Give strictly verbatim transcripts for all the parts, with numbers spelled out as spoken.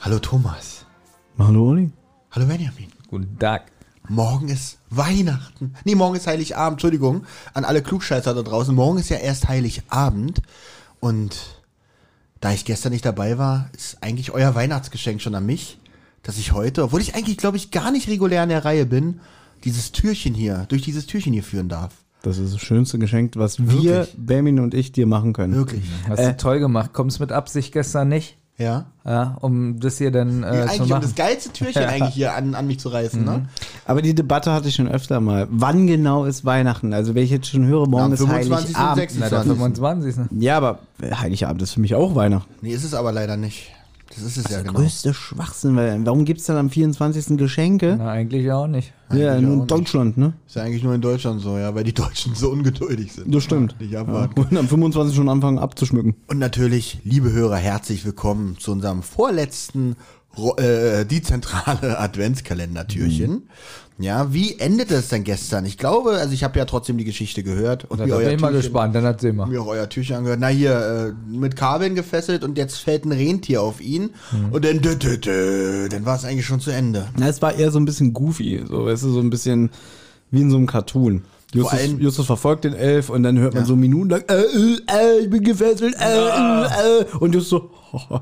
Hallo Thomas. Hallo Olli. Hallo Benjamin. Guten Tag. Morgen ist Weihnachten. Nee, morgen ist Heiligabend. Entschuldigung an alle Klugscheißer da draußen. Morgen ist ja erst Heiligabend. Und da ich gestern nicht dabei war, ist eigentlich euer Weihnachtsgeschenk schon an mich, dass ich heute, obwohl ich eigentlich, glaube ich, gar nicht regulär in der Reihe bin, dieses Türchen hier, durch dieses Türchen hier führen darf. Das ist das schönste Geschenk, was wir, Wirklich? Benjamin und ich, dir machen können. Wirklich. Hast Äh. du toll gemacht. Kommst mit Absicht gestern nicht, Ja. ja, um das hier dann äh, ja zu eigentlich um machen. das geilste Türchen eigentlich hier an, an mich zu reißen, ne? Aber die Debatte hatte ich schon öfter mal. Wann genau ist Weihnachten? Also wenn ich jetzt schon höre, morgen Ja, am ist fünfundzwanzigsten und Heiligabend. Na, der sechsundzwanzigsten fünfundzwanzigsten Ja, aber Heiligabend ist für mich auch Weihnachten. Nee, ist es aber leider nicht. Das ist es ja Der genau. größte Schwachsinn, weil warum gibt es dann am vierundzwanzigsten Geschenke? Na, eigentlich auch nicht. Ja, Eigentlich nur auch in nicht. Deutschland, ne? Ist ja eigentlich nur in Deutschland so, ja, weil die Deutschen so ungeduldig sind. Das stimmt. Nicht Ja. abwarten. Und am fünfundzwanzigsten schon anfangen abzuschmücken. Und natürlich, liebe Hörer, herzlich willkommen zu unserem vorletzten Ro- äh, die zentrale Adventskalender-Türchen. Mhm. Ja, wie endete es denn gestern? Ich glaube, also ich habe ja trotzdem die Geschichte gehört. Und Da wie bin euer ich mal Türchen- gespannt, dann erzähl mal. Mir auch euer Türchen angehört. Na hier, äh, mit Kabeln gefesselt und jetzt fällt ein Rentier auf ihn. Mhm. Und dann, dü, dü, dü, dann war es eigentlich schon zu Ende. Na, es war eher so ein bisschen goofy, so, weißt du, so ein bisschen wie in so einem Cartoon. Justus, allem- Justus verfolgt den Elf und dann hört man Ja. so minutenlang, äh, äh, äh, ich bin gefesselt, äh, äh, äh, und Justus so,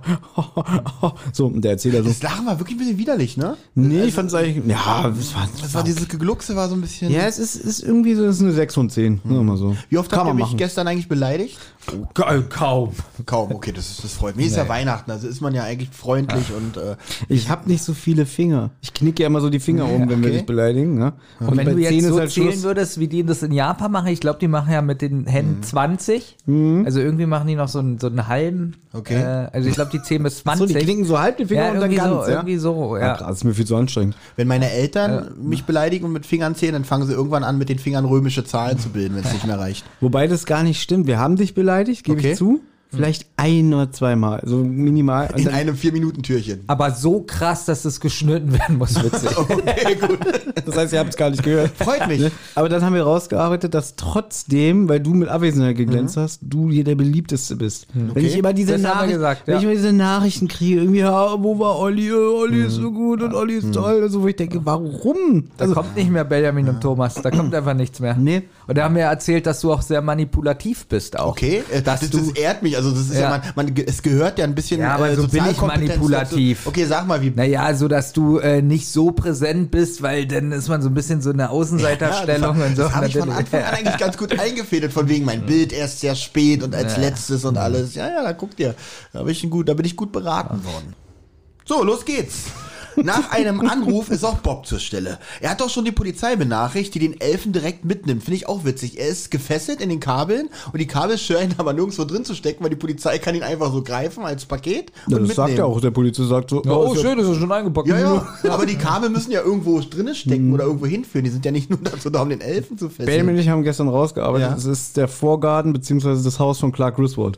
so, und der Erzähler so, Das Lachen war wirklich ein bisschen widerlich, ne? nee, ich fand's eigentlich, ja, es war, Das war dieses Gegluckse war so ein bisschen... ja, es ist, ist irgendwie so, es ist eine sechs von zehn, sagen wir mal so. Wie oft Kann habt ihr man mich machen. gestern eigentlich beleidigt? Kaum. Kaum, okay, das, ist, das freut mich. Ist ja Weihnachten, also ist man ja eigentlich freundlich und äh, Ich habe nicht so viele Finger. Ich knicke ja immer so die Finger um, wenn wir okay. dich beleidigen. Ne? Und wenn bei du jetzt zehn ist so halt zählen Schluss. würdest, wie die das in Japan machen, ich glaube, die machen ja mit den Händen Mhm. zwanzig. Also irgendwie machen die noch so einen, so einen halben. Okay. Äh, also ich glaube, die zehn bis So, zwanzig. die knicken so halb die Finger ja, und dann irgendwie ganz, so, ja? irgendwie so, Ja, ja. krass, ist mir viel zu anstrengend. wenn meine Eltern mich beleidigen und mit Fingern zählen, dann fangen sie irgendwann an, mit den Fingern römische Zahlen zu bilden, wenn es nicht mehr reicht. Wobei das gar nicht stimmt. Wir haben dich beleidigt, gebe Okay. ich zu. Vielleicht ein oder zweimal, so minimal. Und In dann, einem Vier-Minuten-Türchen. Aber so krass, dass es geschnitten werden muss, witzig. Okay, gut. das heißt, ihr habt es gar nicht gehört. Freut mich. Ne? Aber dann haben wir rausgearbeitet, dass trotzdem, weil du mit Abwesenheit geglänzt Mhm. hast, du hier der beliebteste bist. Wenn ich immer diese Das haben wir Nachrichten, gesagt, wenn ja. ich immer diese Nachrichten kriege, irgendwie, ja, wo war Olli? Olli ist Mhm. so gut und Olli ist toll. Also, wo ich denke, warum? Da kommt nicht mehr Benjamin und Thomas, da kommt einfach nichts mehr. Nee. Und da haben wir erzählt, dass du auch sehr manipulativ bist auch. Okay, äh, Dass das, du- das ehrt mich. Also das ist ja, Ja. man, man, es gehört ja ein bisschen Ja, aber äh, so billig Sozialkompetenz manipulativ. dazu. Okay, sag mal, wie... Naja, so dass du äh, nicht so präsent bist, weil dann ist man so ein bisschen so eine Außenseiterstellung ja, das, und so. Das habe ich von Natürlich. Anfang an eigentlich ganz gut eingefädelt, von wegen mein Bild erst sehr spät und als letztes und alles. Ja, ja, da guckt ihr. Da bin ich, gut, da bin ich gut beraten worden. So, los geht's. Nach einem Anruf ist auch Bob zur Stelle. Er hat doch schon die Polizei benachrichtigt, die den Elfen direkt mitnimmt. Finde ich auch witzig. Er ist gefesselt in den Kabeln und die Kabel scheinen aber nirgendwo drin zu stecken, weil die Polizei kann ihn einfach so greifen als Paket und Ja, das mitnehmen. sagt ja auch, der Polizist sagt so, Oh, ist ja- schön, ist er schon eingepackt. Ja, ja, aber die Kabel müssen ja irgendwo drinne stecken Mhm. oder irgendwo hinführen. Die sind ja nicht nur dazu da, um den Elfen zu fesseln. Benjamin und ich haben gestern rausgearbeitet, Ja. es ist der Vorgarten beziehungsweise das Haus von Clark Griswold.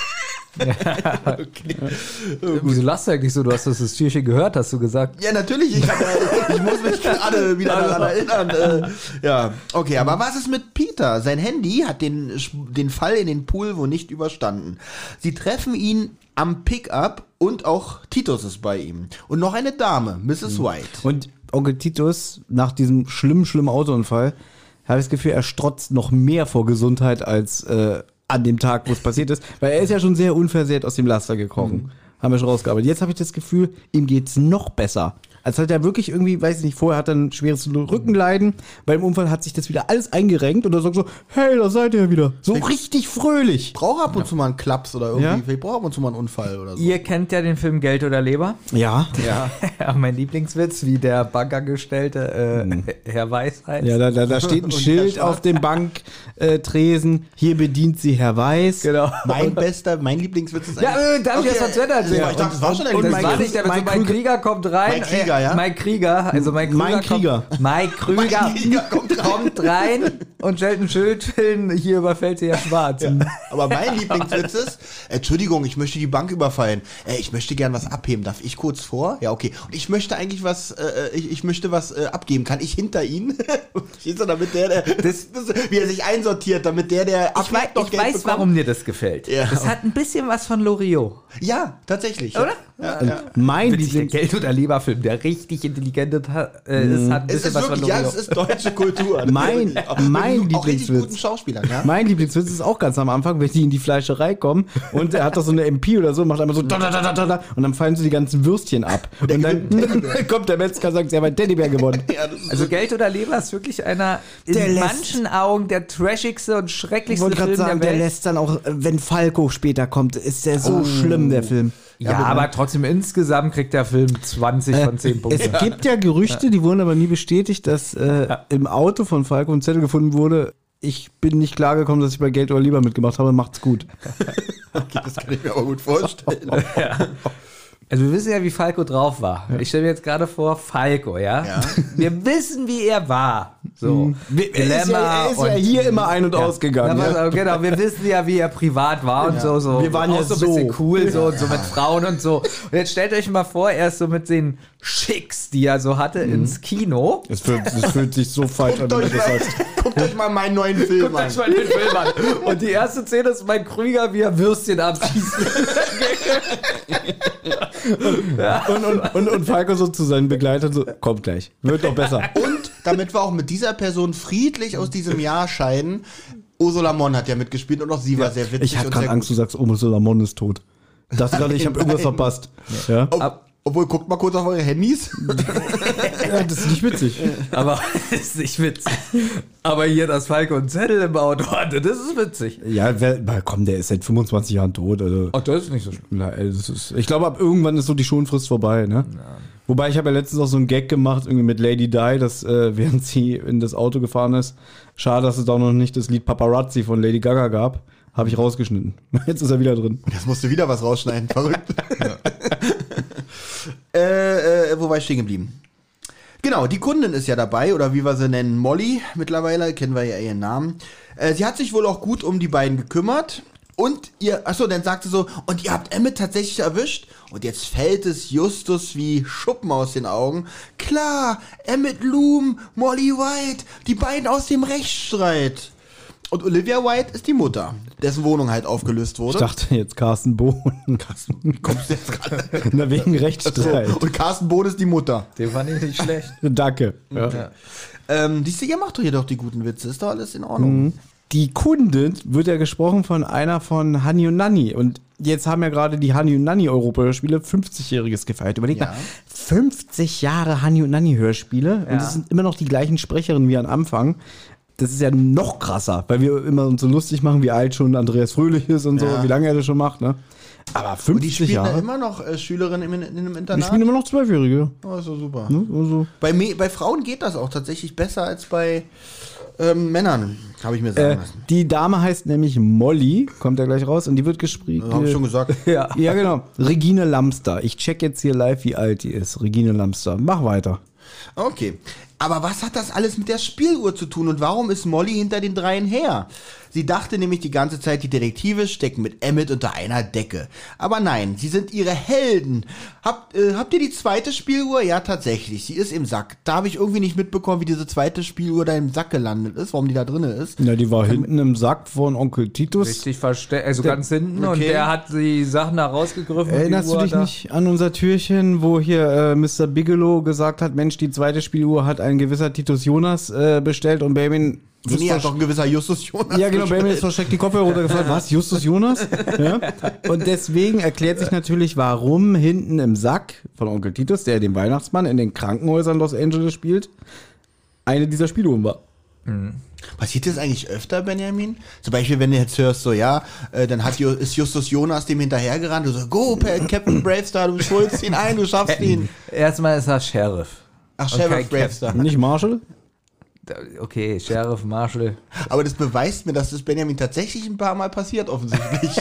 Wieso lachst du eigentlich so? Du hast das, das Türchen gehört, hast du gesagt. Ja, natürlich. Ich, hab, ja- ich muss mich gerade wieder daran erinnern. Äh, ja, okay. Aber was ist mit Peter? Sein Handy hat den, den Fall in den Pool wohl nicht überstanden. Sie treffen ihn am Pickup und auch Titus ist bei ihm. Und noch eine Dame, Misses White. Und Onkel Titus, nach diesem schlimmen, schlimmen Autounfall, habe ich das Gefühl, er strotzt noch mehr vor Gesundheit als äh, an dem Tag, wo es passiert ist. Weil er ist ja schon sehr unversehrt aus dem Laster gekrochen. Haben wir schon rausgearbeitet. Jetzt habe ich das Gefühl, ihm geht's noch besser. Als hat er wirklich irgendwie, weiß ich nicht, vorher hat er ein schweres Rückenleiden. Beim Unfall hat sich das wieder alles eingerenkt und er sagt so, hey, da seid ihr ja wieder. So richtig fröhlich. Braucht ab und zu mal einen Klaps oder irgendwie. Ja? Vielleicht braucht ab und zu mal einen Unfall oder so. Ihr kennt ja den Film Geld oder Leber. Ja. Ja, mein Lieblingswitz, wie der Bankangestellte äh, Herr Weiß heißt. Ja, da, da, da steht ein Und Schild Herr Schwarz. auf dem Banktresen. Hier bedient sie Herr Weiß. Genau. Mein bester, mein Lieblingswitz ist Ja, äh, darf ich Okay, das von Sven erzählen? Ich dachte, das war schon ein und Das mein war Krü- nicht, der mit so Mike Mike Krüger- Krieger kommt rein. Mike Krieger, äh, ja? Mike Krieger, also Mike Krüger. Mein Krieger. Kommt, Mike Krüger, Mike Krieger kommt rein. kommt rein und stellt ein Schild hin, hier überfällt sie ja schwarz. Aber mein Lieblingswitz ist, Entschuldigung, ich möchte die Bank überfallen. Äh, ich möchte gern was abheben. Darf ich kurz vor? Ja, okay. Und ich möchte eigentlich was, äh, ich, ich möchte was äh, abgeben. Kann ich hinter Ihnen? Verstehst du, damit der, der das, das, wie er sich einsortiert, damit der, der Ich, wei noch ich Geld weiß, bekommt. warum dir das gefällt. Ja. Das hat ein bisschen was von Loriot. Ja, tatsächlich. Oder? ja, ja. Mein Witzig, der Lieblings Geld- oder Leberfilm, der richtig intelligent äh, ist, hat ein Es bisschen ist was wirklich, von ja, Loriot. es ist deutsche Kultur. Mein- auch, mein auch richtig Lieblingswitz. guten Schauspielern, ja. Mein Lieblingswitz ist auch ganz am Anfang, wenn die in die Fleischerei kommen und er hat da so eine M P oder so, macht einmal so da, da, da, da, da, und dann fallen so die ganzen Würstchen ab. Und, und dann kommt der Metzger und sagt, sie haben einen Teddybär gewonnen. Ja, das ist Also Geld oder Leber ist wirklich einer in Der lässt- manchen Augen der trashigste und Ich schrecklichste wollte Film gerade sagen, der der Welt. lässt dann auch, wenn Falco später kommt, ist der so schlimm, der Film. ja, aber trotzdem insgesamt kriegt der Film zwanzig von zehn Punkten. Es gibt ja Gerüchte, die wurden aber nie bestätigt, dass äh, im Auto von Falco ein Zettel gefunden wurde. Ich bin nicht klargekommen, dass ich bei Geld oder Lieber mitgemacht habe. Macht's gut. Okay, das kann ich mir aber gut vorstellen. Also wir wissen ja, wie Falco drauf war. Ich stelle mir jetzt gerade vor, Falco, ja? Ja. Wir wissen, wie er war. So. Er ist ja, er ist ja und- hier immer ein- und ausgegangen. Na, Ja. pass auf, genau, wir wissen ja, wie er privat war und so, so. Wir waren auch ja so ein bisschen so. cool, so, und so mit Frauen und so. Und jetzt stellt euch mal vor, er ist so mit den Schicks, die er so hatte, ins Kino. Es fühlt, es fühlt sich so falsch an, Guckt wenn du euch, das mal, sagst. guckt euch mal meinen neuen Film Guckt an. euch mal den Film an. Und die erste Szene ist mein Krüger, wie er Würstchen abschießt. Und, und, und, und Falco so zu seinen Begleitern so, kommt gleich. Wird doch besser. Und damit wir auch mit dieser Person friedlich aus diesem Jahr scheiden, Ursula Monn hat ja mitgespielt und auch sie war sehr witzig Ich hatte und gerade sehr Angst, gut. du sagst, Ursula Monn ist tot. Ich dachte gerade, ich habe irgendwas verpasst. Ja? Ob, obwohl, guckt mal kurz auf eure Handys. Ja, das ist nicht witzig. Aber ist nicht witzig. Aber hier, dass Falco einen Zettel im Auto hatte, das ist witzig. Ja, wer, na komm, der ist seit fünfundzwanzig Jahren tot. Also. Ach, das ist nicht so schlimm. Na, ey, das ist, ich glaube, ab irgendwann ist so die Schonfrist vorbei, ne? Wobei ich habe ja letztens auch so einen Gag gemacht, irgendwie mit Lady Di, dass äh, während sie in das Auto gefahren ist, schade, dass es da noch nicht das Lied Paparazzi von Lady Gaga gab, habe ich rausgeschnitten. Jetzt ist er wieder drin. Jetzt musst du wieder was rausschneiden, verrückt. äh, äh, wo war ich stehen geblieben? Genau, die Kundin ist ja dabei, oder wie wir sie nennen, Molly mittlerweile, kennen wir ja ihren Namen. Äh, sie hat sich wohl auch gut um die beiden gekümmert. Und ihr, achso, dann sagt sie so, und ihr habt Emmett tatsächlich erwischt? Und jetzt fällt es Justus wie Schuppen aus den Augen. Klar, Emmett Loom, Molly White, die beiden aus dem Rechtsstreit. Und Olivia White ist die Mutter, dessen Wohnung halt aufgelöst wurde. Ich dachte jetzt Carsten Bohn. Carsten, kommst du jetzt gerade? Na, wegen Rechtsstreit. So, und Carsten Bohn ist die Mutter. Den fand ich nicht schlecht. Danke. Ja. Ja. Ähm, siehst du, ihr macht doch hier doch die guten Witze, ist doch alles in Ordnung. Die Kundin wird ja gesprochen von einer von Hani und Nanni. Und jetzt haben ja gerade die Hani und Nanni Europahörspiele fünfzigjähriges gefeiert. Überleg Ja. mal, fünfzig Jahre Hani und Nanni Hörspiele. Ja. Und es sind immer noch die gleichen Sprecherinnen wie am Anfang. Das ist ja noch krasser, weil wir immer uns so lustig machen, wie alt schon Andreas Fröhlich ist und so, Ja. wie lange er das schon macht, ne? Aber Und die fünfzig spielen da Jahre. immer noch äh, Schülerinnen im, in einem Die Internat. spielen immer noch Zwölfjährige. Oh, ist doch super. Ne? Also, Bei, Me bei Frauen geht das auch tatsächlich besser als bei ähm, Männern, habe ich mir sagen äh, lassen. die Dame heißt nämlich Molly, kommt ja gleich raus, und die wird gespielt. Das habe ich schon gesagt. Ja. Ja, genau. Regine Lamster. Ich check jetzt hier live, wie alt die ist. Regine Lamster. Mach weiter. Okay. Aber was hat das alles mit der Spieluhr zu tun und warum ist Molly hinter den dreien her? Sie dachte nämlich die ganze Zeit, die Detektive stecken mit Emmett unter einer Decke. Aber nein, sie sind ihre Helden. Habt, äh, habt ihr die zweite Spieluhr? Ja, tatsächlich. Sie ist im Sack. Da habe ich irgendwie nicht mitbekommen, wie diese zweite Spieluhr da im Sack gelandet ist, warum die da drin ist. Ja, die war hinten im Sack von Onkel Titus. Richtig versteckt, also ganz hinten. Und Okay. der hat die Sachen da rausgegriffen. und Erinnerst die du Uhr dich da- nicht an unser Türchen, wo hier äh, Mister Bigelow gesagt hat, Mensch, die zweite Spieluhr hat ein gewisser Titus Jonas äh, bestellt und Benjamin... So, nee, hat doch ein gewisser Justus Jonas. Ja, genau, Benjamin ist bestellt. versteckt die Kopfhörer runtergefallen. Was, Justus Jonas? Ja? Und deswegen erklärt sich natürlich, warum hinten im Sack von Onkel Titus, der den Weihnachtsmann in den Krankenhäusern Los Angeles spielt, eine dieser Spieluhren war. Passiert das eigentlich öfter, Benjamin? Zum Beispiel, wenn du jetzt hörst, so, ja, äh, dann hat, Ju- ist Justus Jonas dem hinterhergerannt, du so, go, Pa- Captain Bravestar, du schulst ihn ein, du schaffst ihn. Erstmal ist er Sheriff. Ach, Okay, Sheriff Bravestar. Nicht Marshall? Okay, Sheriff, Marshall. Aber das beweist mir, dass das Benjamin tatsächlich ein paar Mal passiert, offensichtlich.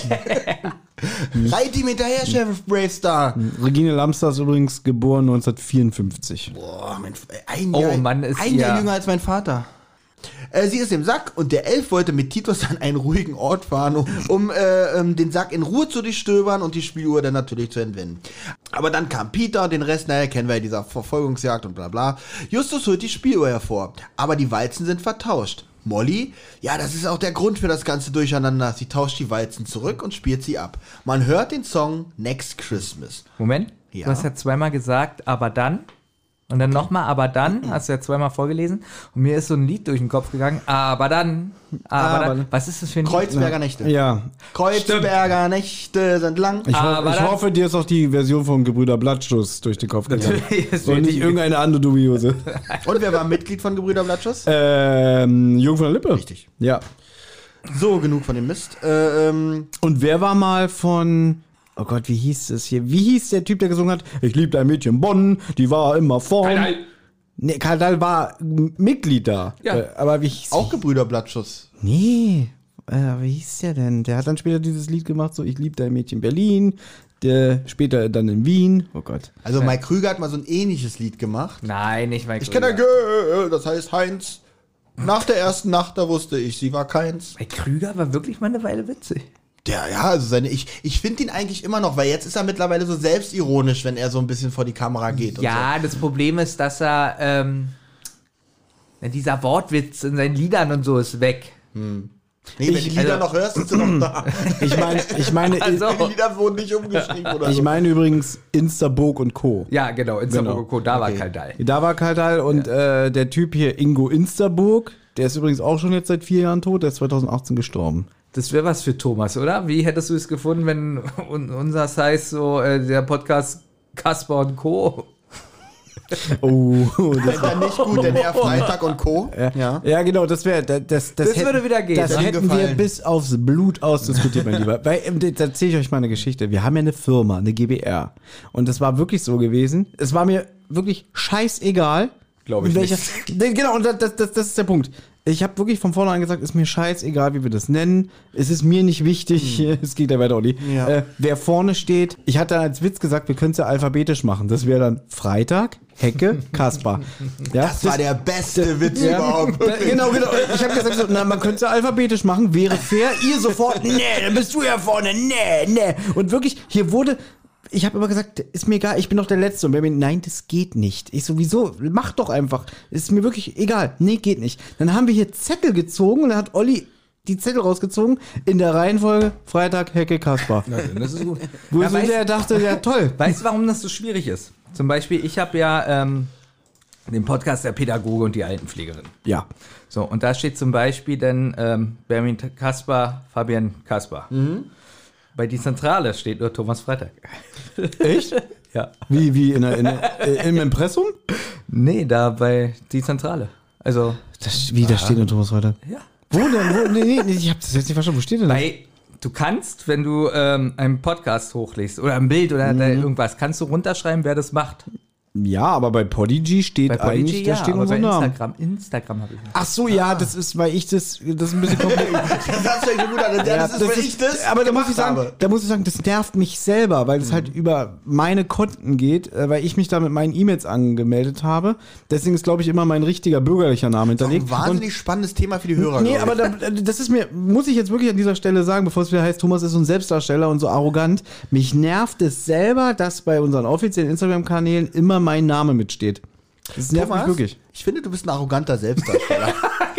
Reit ihm hinterher, Sheriff Bravestar. Regine Lamster ist übrigens geboren neunzehnhundertvierundfünfzig. Boah, mein, ein Oh, Jahr, Mann, ist ein Jahr ja- jünger als mein Vater. Äh, sie ist im Sack und der Elf wollte mit Titus an einen ruhigen Ort fahren, um, um äh, ähm, den Sack in Ruhe zu durchstöbern und die Spieluhr dann natürlich zu entwenden. Aber dann kam Peter, den Rest, naja, kennen wir ja, dieser Verfolgungsjagd und bla bla. Justus holt die Spieluhr hervor, aber die Walzen sind vertauscht. Molly, ja, das ist auch der Grund für das ganze Durcheinander. Sie tauscht die Walzen zurück und spielt sie ab. Man hört den Song Next Christmas. Moment, Ja. du hast ja zweimal gesagt, aber dann. Und dann nochmal, aber dann, hast du ja zweimal vorgelesen. Und mir ist so ein Lied durch den Kopf gegangen. Aber dann, aber, Aber dann. dann. Was ist das für ein Kreuzberger Nächte. Ja. Kreuzberger Nächte sind lang. Ich, ho Aber ich dann- hoffe, dir ist auch die Version von Gebrüder Blattstoß durch den Kopf gegangen. Das Und wird nicht die- irgendeine andere dubiose. Und wer war Mitglied von Gebrüder Blattschuss? ähm, Jung von der Lippe. Richtig. Ja. So, genug von dem Mist. Äh, ähm, Und wer war mal von... Oh Gott, wie hieß es hier? Wie hieß der Typ, der gesungen hat? Ich liebte ein Mädchen Bonn, die war immer vorn. Nee, Karl Dahl war Mitglied da. Ja. Äh, aber wie hieß auch Gebrüder Blattschuss. Nee, äh, wie hieß der denn? Der hat dann später dieses Lied gemacht, so ich liebte ein Mädchen Berlin, der später dann in Wien. Oh Gott. Also Mike Krüger hat mal so ein ähnliches Lied gemacht. Nein, nicht Mike Ich kenne ein Krüger. Girl, das heißt Heinz. Nach der ersten Nacht, da wusste ich, sie war keins. Mike Krüger war wirklich mal eine Weile witzig. Der, ja, also seine, ich, ich finde ihn eigentlich immer noch, weil jetzt ist er mittlerweile so selbstironisch, wenn er so ein bisschen vor die Kamera geht. Und Ja, das Problem ist, dass er, ähm, dieser Wortwitz in seinen Liedern und so ist weg. so. Nee, wenn Ich- die Lieder also- noch hörst, sind sie noch da. Ich meine, ich meine, Also- Die Lieder wurden nicht umgeschrieben oder ich so. meine übrigens Instaburg und Co. Ja, genau, in Genau. Saarbrücken, da war Okay. Karl Dahl. Da war Karl Dahl und äh, der Typ hier, Ingo Instaburg, der ist übrigens auch schon jetzt seit vier Jahren tot, der ist zweitausendachtzehn gestorben. Das wäre was für Thomas, oder? Wie hättest du es gefunden, wenn un unser heißt so äh, der Podcast Kasper und Co. Oh, das Ist dann nicht gut, denn er Freitag und Co. Ja, ja genau, das wäre das, das, Das hätten- würde wieder gehen. Das Würde hätten wir gefallen. bis aufs Blut ausdiskutiert, mein Lieber. Weil, ähm, da erzähle ich euch mal eine Geschichte. Wir haben ja eine Firma, eine G B R. Und das war wirklich so gewesen. Es war mir wirklich scheißegal. Glaub ich in welcher, Nee, Genau, und das, das, das ist der Punkt. Ich habe wirklich von vornherein gesagt, ist mir scheißegal, wie wir das nennen. Es ist mir nicht wichtig, es geht ja weiter, Olli, Ja. äh, wer vorne steht. Ich hatte als Witz gesagt, wir können es ja alphabetisch machen. Das wäre dann Freitag, Hecke, Kaspar. Ja, Das war der beste Witz ja, überhaupt. da- genau, genau. Ich habe gesagt, so, na, man könnte es ja alphabetisch machen, wäre fair. Ihr sofort, nee, dann bist du ja vorne, nee, nee. Und wirklich, hier wurde, ich habe immer gesagt, ist mir egal, ich bin doch der Letzte. Und Benjamin, nein, das geht nicht. Ich sowieso, mach doch einfach. Ist mir wirklich egal. Nee, geht nicht. Dann haben wir hier Zettel gezogen und dann hat Olli die Zettel rausgezogen in der Reihenfolge Freitag, Hecke, Kaspar. Das ist gut. Wo Ja, so weißt- der dachte, ja toll. Weißt du, warum das so schwierig ist? Zum Beispiel, ich habe ja ähm, den Podcast der Pädagoge und die Altenpflegerin. Ja. So, und da steht zum Beispiel dann ähm, Benjamin Kaspar, Fabian Kaspar. Bei die Zentrale steht nur Thomas Freitag. Echt? Ja. Wie, wie, in der, in der, äh, im Impressum? Nee, da bei die Zentrale. Also, Das, wie, da steht nur Thomas Freitag. ja. Wo denn? Wo? Nee, nee, nee, ich hab das jetzt nicht verstanden. Wo steht denn das? Weil du kannst, wenn du ähm, einen Podcast hochlegst oder ein Bild oder da irgendwas, kannst du runterschreiben, wer das macht. Ja, aber bei Podigy steht Bei eigentlich, Podigy, da ja, steht aber bei unser Name. Instagram, Instagram habe ich nicht. Ach so, ja, das ist, weil ich das, das ist ein bisschen kompliziert. Das hast du ja gut an. Ja, das ist, weil ich das aber da muss ich gemacht sagen, habe. da muss ich sagen, das nervt mich selber, weil es halt über meine Konten geht, äh, weil ich mich da mit meinen E-Mails angemeldet habe. Deswegen ist, glaube ich, immer mein richtiger bürgerlicher Name hinterlegt. Ein wahnsinnig spannendes Thema für die Hörer. Und, nee, glaub aber da, das ist mir, muss ich jetzt wirklich an dieser Stelle sagen, bevor es wieder heißt, Thomas ist so ein Selbstdarsteller und so arrogant. Mich nervt es selber, dass bei unseren offiziellen Instagram-Kanälen immer mein Name mitsteht. Das ich. nervt mich Thomas, wirklich. ich finde, du bist ein arroganter Selbstdarsteller.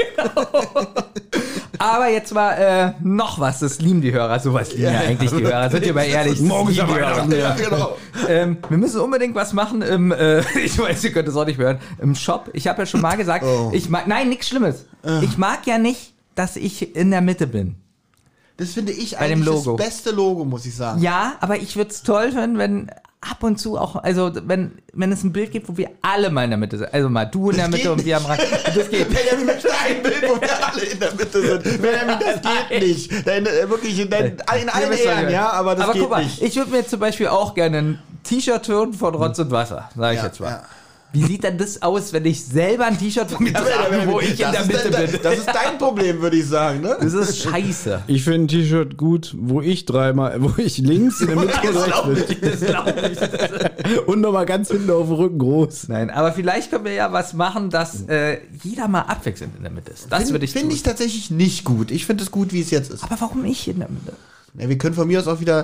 Aber jetzt war äh, noch was, das lieben die Hörer, sowas lieben ja eigentlich die Hörer, sind wir mal ehrlich. das Morgen ist lieben ja die Hörer. Weihnachten, ja, genau. Ähm, wir müssen unbedingt was machen im, äh, ich weiß, ihr könnt es auch nicht mehr hören, im Shop. Ich habe ja schon mal gesagt, Oh. ich mag, nein, nichts Schlimmes. Ich mag ja nicht, dass ich in der Mitte bin. Das finde ich Bei dem eigentlich Logo. das beste Logo, muss ich sagen. Ja, aber ich würde es toll finden, wenn ab und zu auch, also wenn, wenn es ein Bild gibt, wo wir alle mal in der Mitte sind. Also mal du in der Das Mitte geht und wir am Rand. Das geht. Benjamin möchte ein Bild, wo wir alle in der Mitte sind. Benjamin, das geht nicht. Dein, äh, wirklich in, dein, in allen wisst, was ich Ehren, meine. ja, aber das aber geht guck mal, nicht. ich würde mir zum Beispiel auch gerne ein T-Shirt hören von Rotz und Wasser, sage ich Ja, jetzt mal. ja. Wie sieht denn das aus, wenn ich selber ein T-Shirt von mir trage, wo ich in das der ist Mitte dein, bin? Das ist dein Problem, würde ich sagen, ne? Das ist scheiße. Ich finde ein T-Shirt gut, wo ich dreimal, wo ich links in der Mitte und rechts bin. Das glaube ich. Und nochmal ganz hinten auf dem Rücken groß. Nein, aber vielleicht können wir ja was machen, dass äh, jeder mal abwechselnd in der Mitte ist. Das würde ich Finde tun. ich tatsächlich nicht gut. Ich finde es gut, wie es jetzt ist. Aber warum ich in der Mitte? Ja, wir können von mir aus auch wieder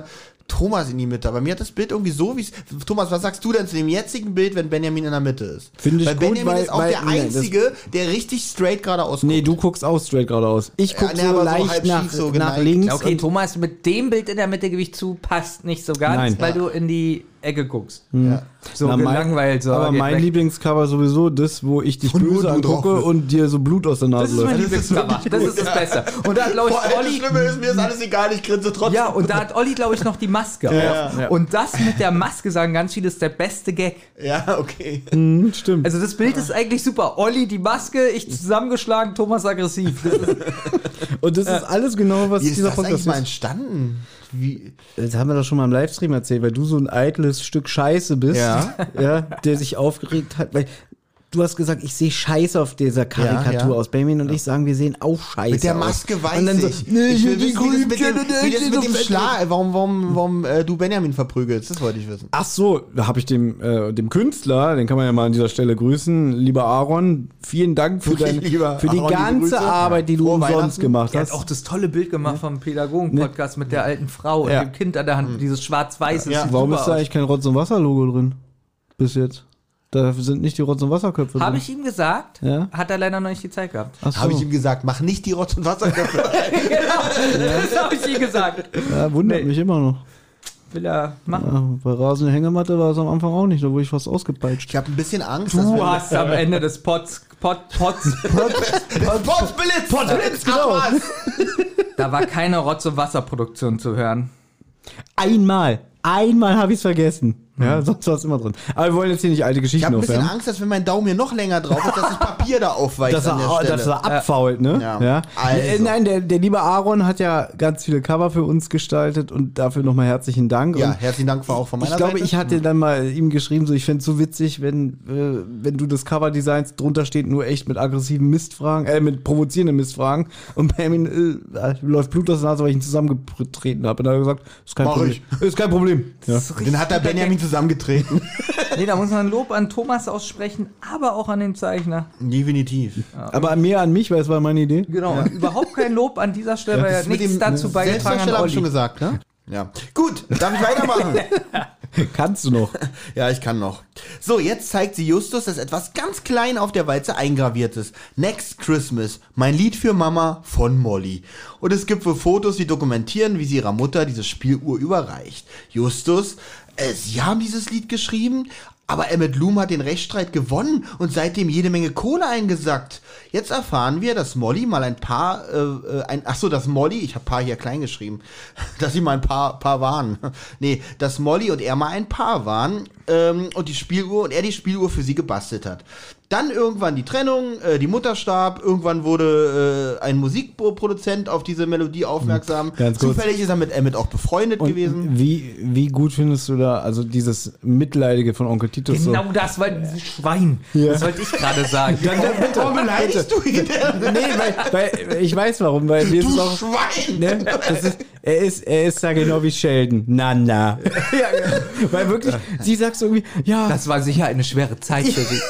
Thomas in die Mitte. Aber mir hat das Bild irgendwie so, wie es... Thomas, was sagst du denn zu dem jetzigen Bild, wenn Benjamin in der Mitte ist? Finde ich weil gut, Benjamin weil- ist auch weil- der nee, Einzige, der richtig straight geradeaus guckt. Nee, du guckst auch straight geradeaus. Ich guck Ja, nee, so aber so leicht halb nach, schief so nach geneigt. links. Ja, okay, und- Thomas, mit dem Bild in der Mitte gebe ich zu, passt nicht so ganz, Nein. weil Ja. du in die Ecke guckst. Ja. So Na, mein- gelangweilt. So, aber geht mein weg. Lieblingscover sowieso das, wo ich dich Wo nur böse du angucke drauf bist. und dir so Blut aus der Nase Das ist mein läuft. Lieblingscover. Das ist das Beste. Und da hat, glaube ich, Boah, ey, das Olli... Schlimme ist, mir ist alles egal, ich grinse trotzdem. Ja, und da hat Olli, glaube ich, noch die Maske Ja, auf. ja. Und das mit der Maske, sagen ganz viele, ist der beste Gag. Ja, okay. Hm, stimmt. Also das Bild ist eigentlich super. Olli die Maske, ich zusammengeschlagen, Thomas aggressiv. Das ist, Und das ist alles genau, was Wie ist dieser das eigentlich Podcast mal ist. entstanden? Wie? Das haben wir doch schon mal im Livestream erzählt, weil du so ein eitles Stück Scheiße bist, Ja. ja, der sich aufgeregt hat, weil du hast gesagt, ich sehe Scheiße auf dieser Karikatur Ja, ja. aus. Benjamin und ich sagen, wir sehen auch Scheiße Mit der aus. Maske weiß und dann so, ich. nee, ich hier will die wissen, wie das mit dem, Grünen, wie das die mit dem so- Schlag, warum, warum, warum äh, du Benjamin verprügelst, das wollte ich wissen. Ach so, da habe ich dem, äh, dem Künstler, den kann man ja mal an dieser Stelle grüßen, lieber Aaron, vielen Dank für, Okay, dein, lieber für die Aaron, liebe ganze Grüße. Arbeit, die du Frohe umsonst Weihnachten. gemacht er hast. hat auch das tolle Bild gemacht vom Pädagogen-Podcast mit der alten Frau und Ja. dem Kind an der Hand. Dieses schwarz-weiße. Ja. sieht Warum super ist da aus. eigentlich kein Rotz- und Wasser-Logo drin? Bis jetzt. Da sind nicht die Rotz- und Wasserköpfe Habe drin. ich ihm gesagt, Ja? hat er leider noch nicht die Zeit gehabt. Ach so. Habe ich ihm gesagt, mach nicht die Rotz- und Wasserköpfe. Genau, das habe ich ihm gesagt. Ja, wundert Nee. mich immer noch. Will er machen. Ja, bei Rasen Hängematte war es am Anfang auch nicht, da wurde ich fast ausgepeitscht. Ich habe ein bisschen Angst, dass Du wir... hast am Ende des Pots, Pot, Pots, Potzblitz! Potzblitz, genau. da war keine Rotz- und Wasserproduktion zu hören. Einmal, einmal habe ich es vergessen. Ja, sonst war es immer drin. Aber wir wollen jetzt hier nicht alte Ich Geschichten habe ein bisschen aufwärmen. Angst, dass wenn mein Daumen hier noch länger drauf ist, dass das Papier da aufweicht Dass an der er, Stelle. dass er abfault, ne? Ja. Also. Äh, Nein, der, der liebe Aaron hat ja ganz viele Cover für uns gestaltet und dafür nochmal herzlichen Dank. Ja, und herzlichen Dank auch von meiner ich glaube, Seite. ich hatte dann mal ihm geschrieben, so ich fände es so witzig, wenn, äh, wenn du das Cover designst, drunter steht nur echt mit aggressiven Mistfragen, äh, mit provozierenden Mistfragen und bei mir äh, läuft Blut aus der Nase, weil ich ihn zusammengetreten habe. Und dann hat er gesagt, ist kein Mach Problem. ich. Ist kein Problem. Ja. Das ist Den hat der guter Benjamin Gag. zusammengetreten. Nee, da muss man Lob an Thomas aussprechen, aber auch an den Zeichner. Definitiv. Aber mehr an mich, weil es war meine Idee. Genau, und überhaupt kein Lob an dieser Stelle, weil er Das mit nichts dem dazu beigetragen Selbstdarsteller hat. habe ich schon Olli. gesagt, ne? Ja. Gut, darf ich weitermachen? Kannst du noch. Ja, ich kann noch. So, jetzt zeigt sie Justus, dass etwas ganz klein auf der Walze eingraviert ist. Next Christmas, mein Lied für Mama von Molly. Und es gibt wohl Fotos, die dokumentieren, wie sie ihrer Mutter diese Spieluhr überreicht. Justus, äh, sie haben dieses Lied geschrieben, aber Emmett Loom hat den Rechtsstreit gewonnen und seitdem jede Menge Kohle eingesackt. Jetzt erfahren wir, dass Molly mal ein paar, äh, ein, ach so, dass Molly, ich habe Paar hier klein geschrieben, dass sie mal ein Paar, Paar waren. Nee, dass Molly und er mal ein Paar waren ähm, und die Spieluhr und er die Spieluhr für sie gebastelt hat. Dann irgendwann die Trennung, äh, die Mutter starb, irgendwann wurde äh, ein Musikproduzent auf diese Melodie aufmerksam. Ganz kurz. Zufällig ist er mit Emmett auch befreundet Und gewesen. wie, wie gut findest du da, also dieses Mitleidige von Onkel Titus so? Genau das war dieses Schwein. Ja. Das wollte ich gerade sagen. Dann, dann bitte, Warum beleidigst du ihn denn? Nee, weil, weil ich weiß warum, weil mir ist es Du auch. Schwein! Ne, das ist, er ist, er ist da genau wie Sheldon. Na, na. Ja, Weil wirklich, sie sagt so irgendwie, ja, das war sicher eine schwere Zeit für sie.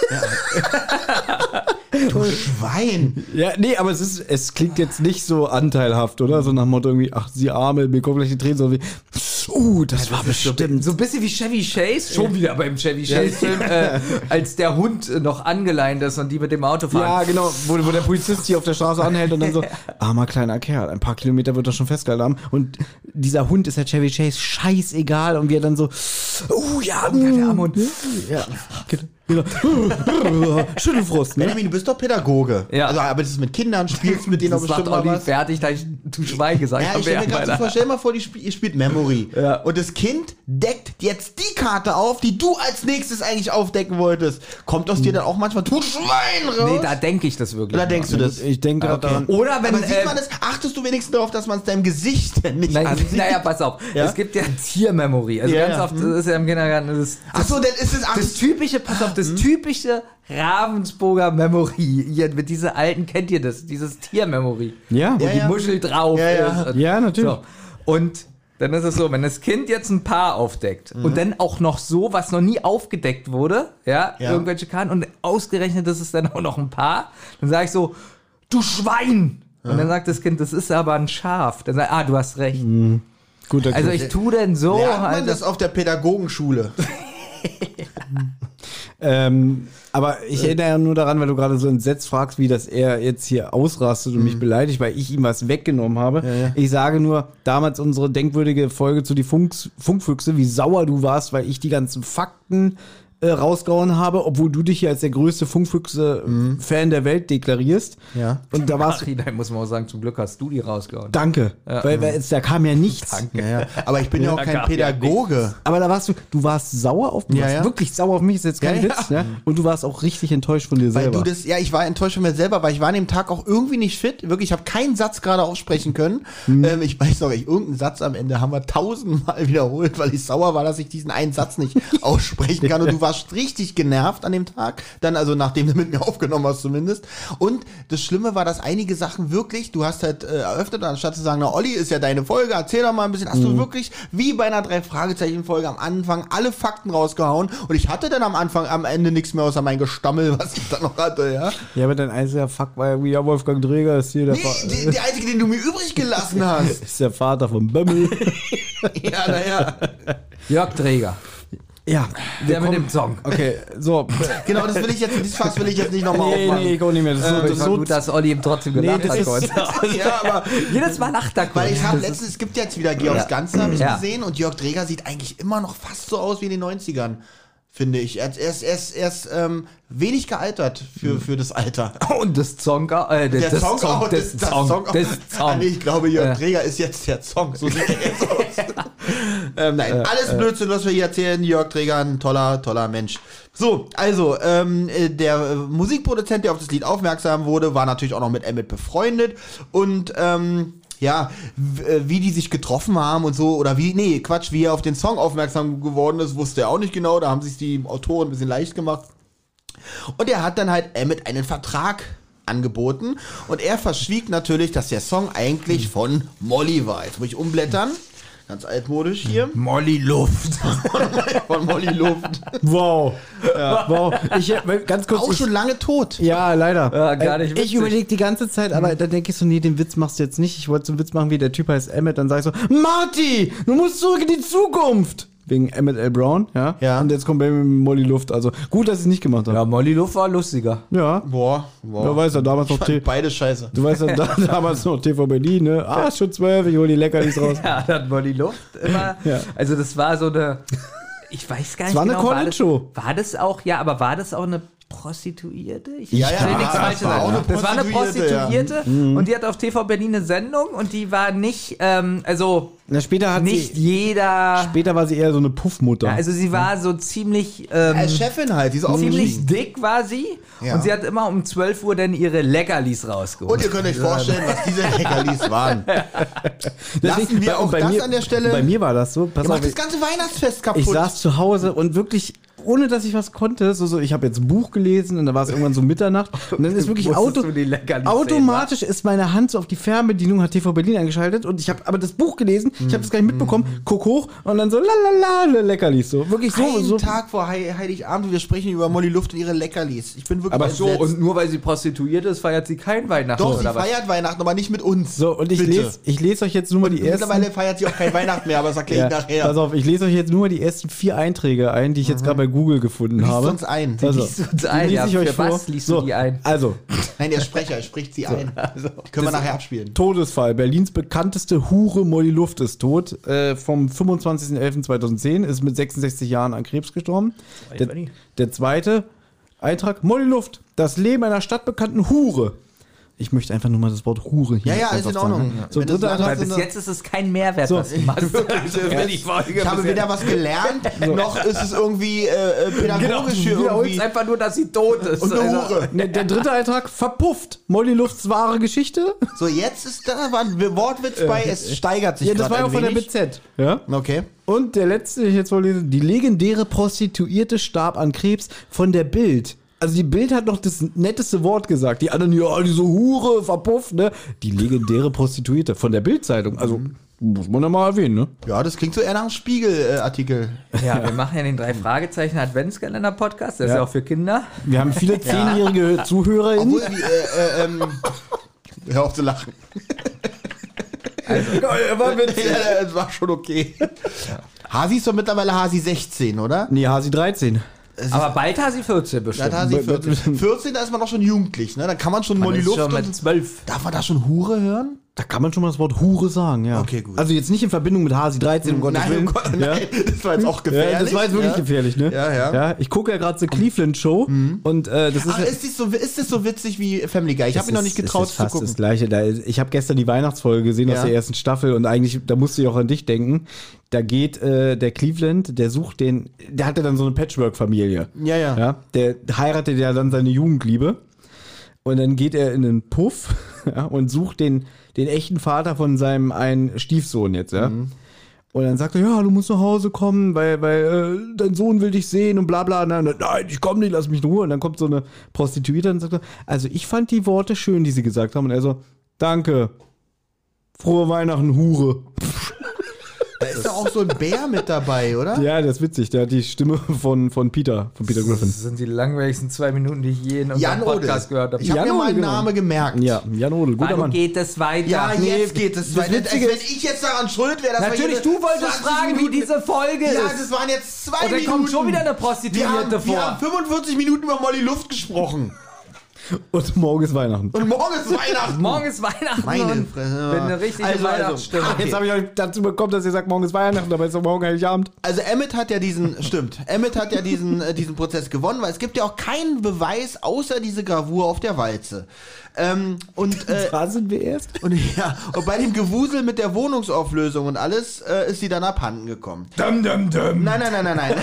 Du Schwein! ja, nee, aber es ist, es klingt jetzt nicht so anteilhaft, oder? So nach dem Motto irgendwie, ach, sie Arme, mir kommen gleich die Tränen, sondern wie, uh, das war bestimmt. So ein bisschen wie Chevy Chase, schon wieder beim Chevy Chase-Film, äh, als der Hund äh, noch angeleint ist und die mit dem Auto fahren. Ja, genau, wo, wo der Polizist hier auf der Straße anhält und dann so, armer kleiner Kerl, ein paar Kilometer wird er schon festgehalten haben. Und dieser Hund ist der Chevy Chase scheißegal und wir dann so, oh ja, Ja, der arme Hund. ja, genau. Schüttelfrost, ne? Benjamin, du bist doch Pädagoge. Ja. Also arbeitest mit Kindern, spielst mit denen auch Das bestimmt macht mal Olli was. fertig, da ich du Schwein gesagt Ja, habe. ich stell mir während gerade so meiner- vor, stell mal vor, die spiel, ihr spielt Memory. Ja. Und das Kind deckt jetzt die Karte auf, die du als nächstes eigentlich aufdecken wolltest. Kommt aus dir dann auch manchmal, du Schwein, raus? Nee, da denke ich das wirklich. Oder denkst du das? Ich denke gerade daran. Oder wenn, Aber sieht äh, man das, achtest du wenigstens darauf, dass man es deinem Gesicht nicht Nein, ansieht? naja, pass auf. Ja? Es gibt ja Tiermemory. Also Ja, ganz ja. oft das ist ja im Kindergarten das, Ach so, dann ist es, ach, das typische, pass auf, das typische Ravensburger Memory. Hier mit dieser alten, kennt ihr das? Dieses Tiermemory. Ja, Wo Ja, die ja. Muschel drauf Ja, ja. ist. Ja, natürlich. So. Und dann ist es so, wenn das Kind jetzt ein Paar aufdeckt und dann auch noch so, was noch nie aufgedeckt wurde, ja, Ja. irgendwelche Karten und ausgerechnet ist es dann auch noch ein Paar, dann sage ich so, du Schwein! Und dann sagt das Kind, das ist aber ein Schaf. Dann sagt ah, du hast recht. Guter Also Griff. ich tue denn so Lernt man halt. das auf der Pädagogenschule? Ähm, aber ich erinnere ja nur daran, weil du gerade so entsetzt fragst, wie das er jetzt hier ausrastet und mich beleidigt, weil ich ihm was weggenommen habe. ja. Ich sage nur, damals unsere denkwürdige Folge zu die Funks, Funkfüchse, wie sauer du warst, weil ich die ganzen Fakten äh, rausgehauen habe, obwohl du dich hier als der größte Funkfüchse-Fan der Welt deklarierst. Ja. Und da warst du. Nachhinein muss man auch sagen, zum Glück hast du die rausgehauen. Danke. Weil, weil es, da kam ja nichts. Danke. Ja, ja. Aber ich bin ja auch kein gab ja Pädagoge. Aber da warst du, du warst sauer auf mich, Ja, du warst ja. wirklich sauer auf mich, ist jetzt kein Ja, Witz, ne? Und du warst auch richtig enttäuscht von dir Weil selber. du das, ja, ich war enttäuscht von mir selber, weil ich war an dem Tag auch irgendwie nicht fit. Wirklich, ich habe keinen Satz gerade aussprechen können. Ähm, ich weiß noch, ich, irgendeinen Satz am Ende haben wir tausendmal wiederholt, weil ich sauer war, dass ich diesen einen Satz nicht aussprechen kann. Und du warst richtig genervt an dem Tag. Dann, also nachdem du mit mir aufgenommen hast zumindest. Und das Schlimme war, dass einige Sachen wirklich, du hast halt äh, eröffnet, anstatt zu sagen, na Olli, ist ja deine Folge, erzähl doch mal ein bisschen, hast du wirklich, wie bei einer Drei-Fragezeichen-Folge am Anfang, alle Fakten rausgehauen. Und ich hatte dann am Anfang, am Ende nichts mehr außer mein Gestammel, was ich da noch hatte, ja. Ja, aber dein einziger Fuck war ja wieder Wolfgang Träger, ist hier der, Nee, Fa- die, der einzige, den du mir übrig gelassen hast. ist der Vater von Bömmel. Ja, naja. Jörg Träger. Ja, Der mit dem Song. okay, so. Genau, das will ich jetzt, dieses Fass will ich jetzt nicht nochmal Nee, aufmachen. nee, ich auch nicht mehr. Das ist, so, Das das ist war so gut, dass Olli ihm trotzdem gelacht das hat. ist- heute. Ja, aber Jedes Mal lacht er kurz. weil ich habe letztens, es gibt jetzt wieder Georgs Ganze, habe ich Ja. gesehen, und Jörg Träger sieht eigentlich immer noch fast so aus wie in den neunzigern, finde ich. Er, er ist, er ist, er ist ähm, wenig gealtert für, für das Alter. Und das Song, äh, Der das Song, auch, das das, das Song, Song, auch. das Ah, Song. nee, ich glaube, Jörg Ja. Träger ist jetzt der Song. So sieht er jetzt aus. ähm, nein, alles Blödsinn, was wir hier erzählen. Jörg Träger, ein toller, toller Mensch. So, also, ähm, äh, der äh, Musikproduzent, der auf das Lied aufmerksam wurde, war natürlich auch noch mit Emmett befreundet. Und, ähm, ja, w- äh, wie die sich getroffen haben und so, oder wie, nee, Quatsch, wie er auf den Song aufmerksam geworden ist, wusste er auch nicht genau. Da haben sich die Autoren ein bisschen leicht gemacht. Und er hat dann halt Emmett einen Vertrag angeboten und er verschwieg natürlich, dass der Song eigentlich von Molly war. Jetzt muss ich umblättern. Ganz altmodisch hier. Molly Luft. Von Molly Luft. wow. Wow. Ich, äh, ganz kurz. Auch ich, schon lange tot. ja, leider. Ja, gar nicht Äh, Ich witzig. überlege die ganze Zeit, aber dann denke ich so, nee, den Witz machst du jetzt nicht. Ich wollte so einen Witz machen, wie der Typ heißt Emmett. Dann sag ich so, Marty, du musst zurück in die Zukunft. Wegen Emmett L. Brown, ja. Ja. Und jetzt kommt bei mir Molly Luft. Also gut, dass ich es nicht gemacht habe. Ja, Molly Luft war lustiger. Ja. Boah, boah. Du weißt ja, damals noch Ich T fand beide scheiße. Du weißt ja, da, damals noch T V Berlin, ne? Ah, schon zwölf, ich hol die Leckerlis raus. Ja, dann Molly Luft immer. Ja. Also das war so eine, ich weiß gar nicht war eine genau. war Call-In-Show. das, war das auch, ja, aber war das auch eine Prostituierte? Ich Ja, ja, will ja, nichts das Falsches war auch sagen. eine Das war eine Prostituierte, ja. Prostituierte und die hat auf T V Berlin eine Sendung und die war nicht, ähm, also Na, später hat nicht sie, jeder, später war sie eher so eine Puffmutter. ja, also sie war so ziemlich, ähm, Als Chefin halt, die ist ziemlich aufgestiegen. dick war sie Ja. und sie hat immer um zwölf Uhr dann ihre Leckerlis rausgeholt. Und ihr könnt euch vorstellen, was diese Leckerlis waren. Lassen wir bei- auch bei das mir, an der Stelle. Bei mir war das so. Pass Ihr auf, macht das ich, ganze Weihnachtsfest kaputt. ich saß zu Hause und wirklich, ohne dass ich was konnte, so, so ich habe jetzt ein Buch gelesen und da war es irgendwann so Mitternacht und dann ist wirklich Musstest Auto, du die Leckerlis automatisch ist meine Hand so auf die Fernbedienung, hat T V Berlin eingeschaltet und ich habe aber das Buch gelesen, ich habe das gar nicht mitbekommen, guck hoch und dann so lalala, Leckerlis, so wirklich so. Einen so Tag vor Hei- Heiligabend, wir sprechen über Molly Luft und ihre Leckerlis. Ich bin wirklich Aber so, entsetzt. und nur weil sie prostituiert ist, feiert sie kein Weihnachten Doch, sie oder was? feiert Weihnachten, aber nicht mit uns. So, und ich Bitte. lese ich lese euch jetzt nur mal die ersten. Mittlerweile feiert sie auch kein Weihnachten mehr, aber das erkläre Ja, ich nachher. pass auf, ich lese euch jetzt nur die ersten vier Einträge ein, die ich jetzt gerade bei Google gefunden Liest habe. uns ein. Also, Liest uns ein, die ja, lese ich euch für vor. was liest so, du die ein? Also, Nein, der Sprecher spricht sie ein. Können wir nachher abspielen. Todesfall. Berlins bekannteste Hure Molly Luft ist tot. Äh, vom fünfundzwanzigsten elften zweitausendzehn ist mit sechsundsechzig Jahren an Krebs gestorben. Der, der zweite Eintrag, Molly Luft. Das Leben einer stadtbekannten Hure. Ich möchte einfach nur mal das Wort Hure hier Ja, ja, einfach ist in Ordnung. sagen. So, Wenn du dritter sagst, Eintrag. Weil bis jetzt ist es kein Mehrwert, was du machst. Wenn ich Folge Ich habe bisher- weder was gelernt, noch ist es irgendwie äh, äh, Genau, pädagogisch hier du wiederholst irgendwie. einfach nur, dass sie tot ist. Und eine Also- Hure. Ne, der dritte Eintrag, verpufft. Molly Lufts wahre Geschichte. So, jetzt ist da war ein Wortwitz bei, es steigert sich Ja, das grad war ja ein auch von der wenig. B Z. Ja. Okay. Und der letzte, den ich jetzt vorlese, die legendäre Prostituierte starb an Krebs von der Bild. Also die Bild hat noch das netteste Wort gesagt. Die anderen, ja, diese Hure, verpufft, ne? Die legendäre Prostituierte von der Bild-Zeitung. Also, muss man ja mal erwähnen, ne? Ja, das klingt so eher nach einem Spiegel-Artikel. Ja, wir machen ja den drei Fragezeichen Adventskalender-Podcast. Der ist Ja. ja auch für Kinder. Wir haben viele zehnjährige ZuhörerInnen. Obwohl, wie, äh, äh, ähm, hör auf zu lachen. Also, Er war witzig. Ja, das war schon okay. Hasi ist doch mittlerweile Hasi sechzehn, oder? Nee, Hasi dreizehn. aber bald Hasi vierzehn bestimmt. Ja, Hasi vierzehn. vierzehn, da ist man doch schon jugendlich, ne? Da kann man schon Man Molly ist Luft schon mit und... zwölf. Darf man da schon Hure hören? Da kann man schon mal das Wort Hure sagen, ja. Okay, gut. Also jetzt nicht in Verbindung mit Hasi dreizehn, um Gottes Nein, Willen. um Gott, ja. nein, das war jetzt auch gefährlich. Ja, das war jetzt wirklich ja. gefährlich, ne? Ja, ja. Ich gucke ja gerade The Cleveland Show und äh, das ist... Ach, ist, das so, ist das so witzig wie Family Guy? Ich habe mich noch nicht getraut es ist zu fast gucken. das Gleiche. Da, ich habe gestern die Weihnachtsfolge gesehen Ja. aus der ersten Staffel und eigentlich, da musste ich auch an dich denken. Da geht äh, der Cleveland, der sucht den, der hatte dann so eine Patchwork-Familie. Ja, ja. ja. Der heiratet ja dann seine Jugendliebe und dann geht er in einen Puff ja, und sucht den, den echten Vater von seinem einen Stiefsohn jetzt, ja. Mhm. Und dann sagt er, ja, du musst nach Hause kommen, weil, weil äh, dein Sohn will dich sehen und bla bla. Und dann, nein, ich komme nicht, lass mich in Ruhe. Und dann kommt so eine Prostituierte und sagt, also ich fand die Worte schön, die sie gesagt haben. Und er so, danke, frohe Weihnachten, Hure. Da ist doch auch so ein Bär mit dabei, oder? Ja, das ist witzig. Der hat die Stimme von, von Peter, von Peter Griffin. Das sind die langweiligsten zwei Minuten, die ich je in unserem Jan Podcast Ode. gehört habe. Ich habe Jan mir Ode, meinen genau. Namen gemerkt. Ja, Jan Odel, guter Wann Mann. geht es weiter? Ja, Nee, jetzt geht es weiter. Als Witzige wenn ist- ich jetzt daran schuld wäre, dass wir Natürlich, hier du wolltest zwanzig fragen, Minuten wie diese Folge Ja, ist. das waren jetzt zwei Und dann Minuten. kommt schon wieder eine wir Prostituierte haben, vor. wir haben fünfundvierzig Minuten über Molly Luft gesprochen. Und morgen ist Weihnachten. Und morgen ist Weihnachten. Morgen ist Weihnachten Meine und Fresse. bin eine richtige Also, also, Weihnachtsstimmung. okay. Jetzt habe ich euch dazu bekommen, dass ihr sagt, morgen ist Weihnachten, aber ist doch morgen Heiligabend. Also Emmett hat ja diesen, stimmt, Emmett hat ja diesen, äh, diesen Prozess gewonnen, weil es gibt ja auch keinen Beweis außer diese Gravur auf der Walze. Ähm, und, äh, Da sind wir erst. und, ja, und bei dem Gewusel mit der Wohnungsauflösung und alles äh, ist sie dann abhanden gekommen. Dum, dum, dum. Nein, nein, nein, nein, nein.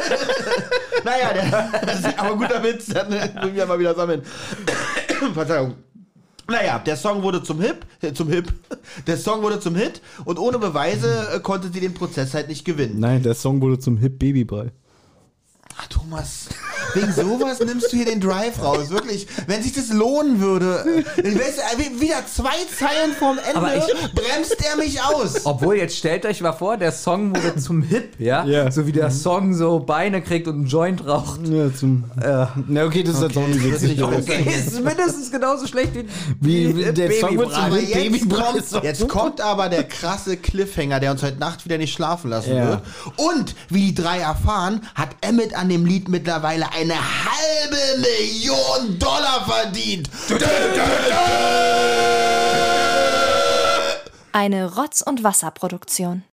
Naja, der, das ist aber guter Witz, dann müssen wir mal wieder sammeln. Verzeihung. Naja, der Song wurde zum Hit, äh, zum Hit. Der Song wurde zum Hit und ohne Beweise äh, konnte sie den Prozess halt nicht gewinnen. Nein, der Song wurde zum Hip Babybrei. Ach, Thomas, wegen sowas nimmst du hier den Drive raus, wirklich. Wenn sich das lohnen würde, äh, weißt du, äh, wieder zwei Zeilen vorm Ende, Aber ich- bremst er mich aus. Obwohl, jetzt stellt euch mal vor, der Song wurde zum Hip, ja? Ja. So wie der Song so Beine kriegt und einen Joint raucht. Ja, zum. Äh, na, okay, das ist jetzt auch nicht das ist witzig. nicht Okay, ist mindestens genauso schlecht wie, Wie- wie der Song wird zum Aber Hip. jetzt, Babybrei kommt, ist doch jetzt super. kommt aber der krasse Cliffhanger, der uns heute Nacht wieder nicht schlafen lassen Ja. wird. Und wie die drei erfahren, hat Emmett an dem Lied mittlerweile eine halbe Million Dollar verdient. Eine Rotz- und Wasserproduktion.